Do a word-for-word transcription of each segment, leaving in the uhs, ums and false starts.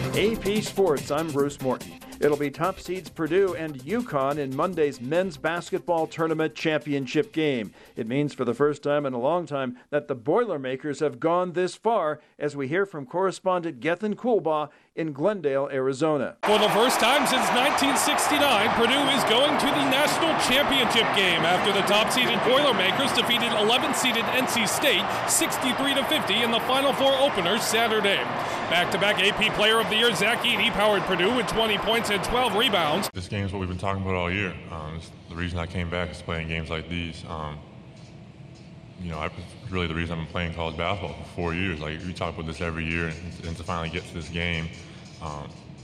A P Sports, I'm Bruce Morton. It'll be top seeds Purdue and UConn in Monday's men's basketball tournament championship game. It means for the first time in a long time that the Boilermakers have gone this far, as we hear from correspondent Gethin Coolbaugh in Glendale, Arizona. For the first time since nineteen sixty-nine, Purdue is going to the national championship game after the top-seeded Boilermakers defeated eleventh-seeded N C State sixty-three to fifty in the Final Four opener Saturday. Back-to-back A P Player of the Year Zach Edey powered Purdue with twenty points and twelve rebounds. This game is what we've been talking about all year. Um, it's the reason I came back is playing games like these. Um, you know, I, it's really the reason I've been playing college basketball for four years. Like, we talk about this every year, and, and to finally get to this game, um,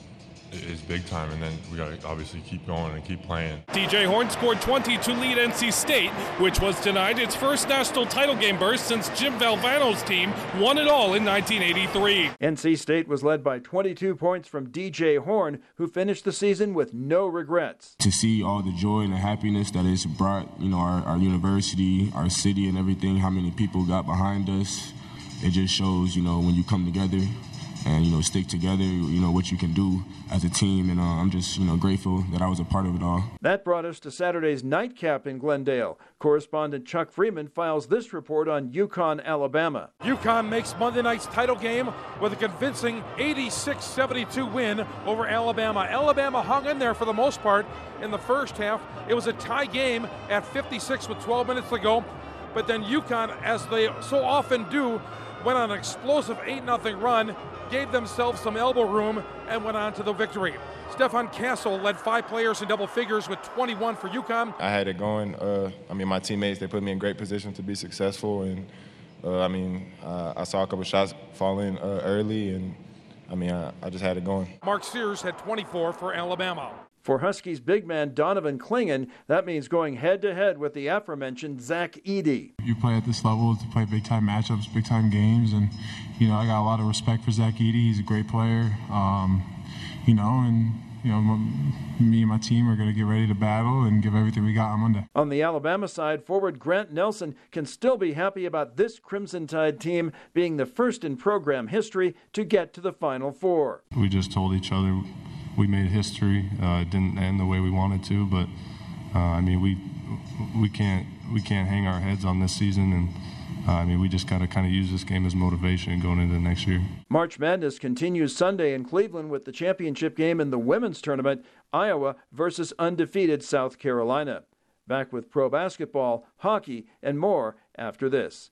is big time, and then we got to obviously keep going and keep playing. D J Horne scored twenty to lead N C State, which was denied its first national title game burst since Jim Valvano's team won it all in nineteen eighty-three. N C State was led by twenty-two points from D J Horne, who finished the season with no regrets. To see all the joy and the happiness that it's brought, you know, our, our university, our city and everything, how many people got behind us, it just shows, you know, when you come together and, you know, stick together, you know, what you can do as a team. And uh, I'm just, you know, grateful that I was a part of it all. That brought us to Saturday's nightcap in Glendale. Correspondent Chuck Freeman files this report on UConn, Alabama. UConn makes Monday night's title game with a convincing eighty-six seventy-two win over Alabama. Alabama hung in there for the most part in the first half. It was a tie game at fifty-six with twelve minutes to go. But then UConn, as they so often do, went on an explosive eight nothing run, gave themselves some elbow room, and went on to the victory. Stefan Castle led five players in double figures with twenty-one for UConn. I had it going. Uh, I mean, my teammates, they put me in great position to be successful. And, uh, I mean, uh, I saw a couple shots fall in uh, early, and, I mean, I, I just had it going. Mark Sears had twenty-four for Alabama. For Huskies big man Donovan Clingan, that means going head-to-head with the aforementioned Zach Edey. You play at this level to play big-time matchups, big-time games, and, you know, I got a lot of respect for Zach Edey. He's a great player, um, you know, and, you know, me and my team are going to get ready to battle and give everything we got on Monday. On the Alabama side, forward Grant Nelson can still be happy about this Crimson Tide team being the first in program history to get to the Final Four. We just told each other we made history. Uh, it didn't end the way we wanted to, but uh, I mean, we we can't we can't hang our heads on this season, and uh, I mean, we just got to kind of use this game as motivation going into the next year. March Madness continues Sunday in Cleveland with the championship game in the women's tournament, Iowa versus undefeated South Carolina. Back with pro basketball, hockey, and more after this.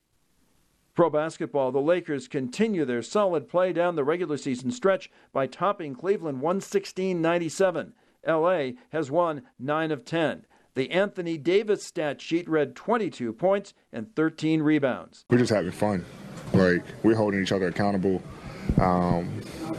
Pro basketball, the Lakers continue their solid play down the regular season stretch by topping Cleveland one sixteen ninety-seven. L A has won nine of ten. The Anthony Davis stat sheet read twenty-two points and thirteen rebounds. We're just having fun. Like, we're holding each other accountable. Um,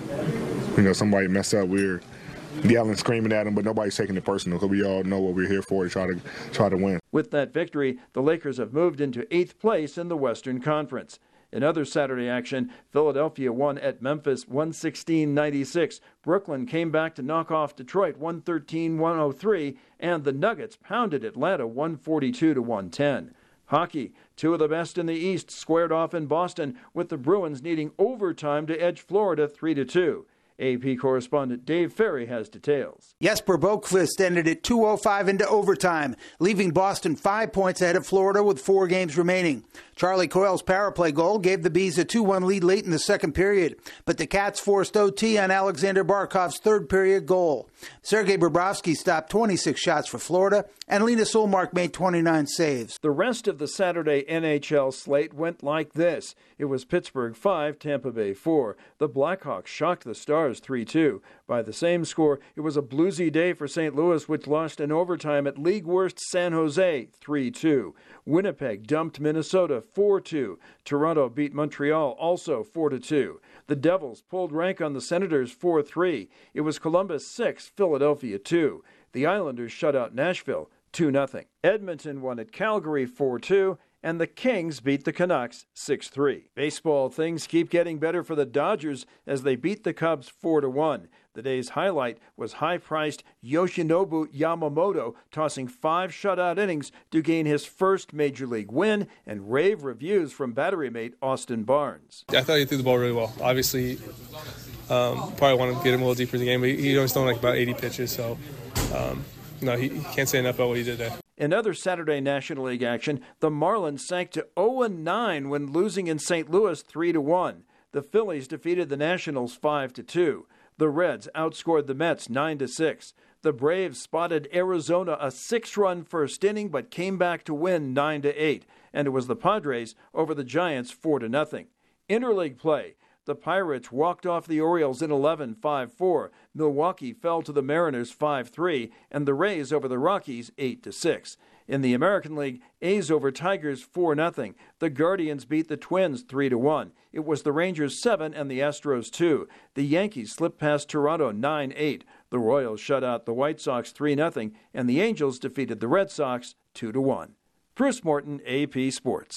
you know, somebody mess up, we're yelling, screaming at them, but nobody's taking it personal because we all know what we're here for, to try to try to win. With that victory, the Lakers have moved into eighth place in the Western Conference. In other Saturday action, Philadelphia won at Memphis one sixteen ninety-six. Brooklyn came back to knock off Detroit one thirteen one oh three, and the Nuggets pounded Atlanta one forty-two to one ten. Hockey, two of the best in the East squared off in Boston, with the Bruins needing overtime to edge Florida three to two. A P correspondent Dave Ferry has details. Jesper Boqvist ended it two oh five into overtime, leaving Boston five points ahead of Florida with four games remaining. Charlie Coyle's power play goal gave the Bees a two one lead late in the second period, but the Cats forced O T on Alexander Barkov's third period goal. Sergei Bobrovsky stopped twenty-six shots for Florida, and Lena Solmark made twenty-nine saves. The rest of the Saturday N H L slate went like this. It was Pittsburgh five, Tampa Bay four. The Blackhawks shocked the Stars three two. By the same score, it was a bluesy day for Saint Louis, which lost in overtime at league-worst San Jose three two. Winnipeg dumped Minnesota four two. Toronto beat Montreal also four to two. The Devils pulled rank on the Senators four three. It was Columbus six, Philadelphia two. The Islanders shut out Nashville two nothing. Edmonton won at Calgary four two. And the Kings beat the Canucks six three. Baseball, things keep getting better for the Dodgers as they beat the Cubs four to one. The day's highlight was high-priced Yoshinobu Yamamoto tossing five shutout innings to gain his first Major League win, and rave reviews from battery mate Austin Barnes. I thought he threw the ball really well. Obviously, Um, probably want to get him a little deeper in the game, but he, he only thrown like about eighty pitches, so um, no, he, he can't say enough about what he did there. In other Saturday National League action, the Marlins sank to oh and nine when losing in Saint Louis three to one. The Phillies defeated the Nationals five to two. The Reds outscored the Mets nine to six. The Braves spotted Arizona a six-run first inning but came back to win nine to eight. And it was the Padres over the Giants four to nothing. Interleague play. The Pirates walked off the Orioles in eleven, five four. Milwaukee fell to the Mariners five three, and the Rays over the Rockies eight to six. In the American League, A's over Tigers four nothing. The Guardians beat the Twins three to one. It was the Rangers seven and the Astros two. The Yankees slipped past Toronto nine eight. The Royals shut out the White Sox three nothing, and the Angels defeated the Red Sox two to one. Bruce Morton, A P Sports.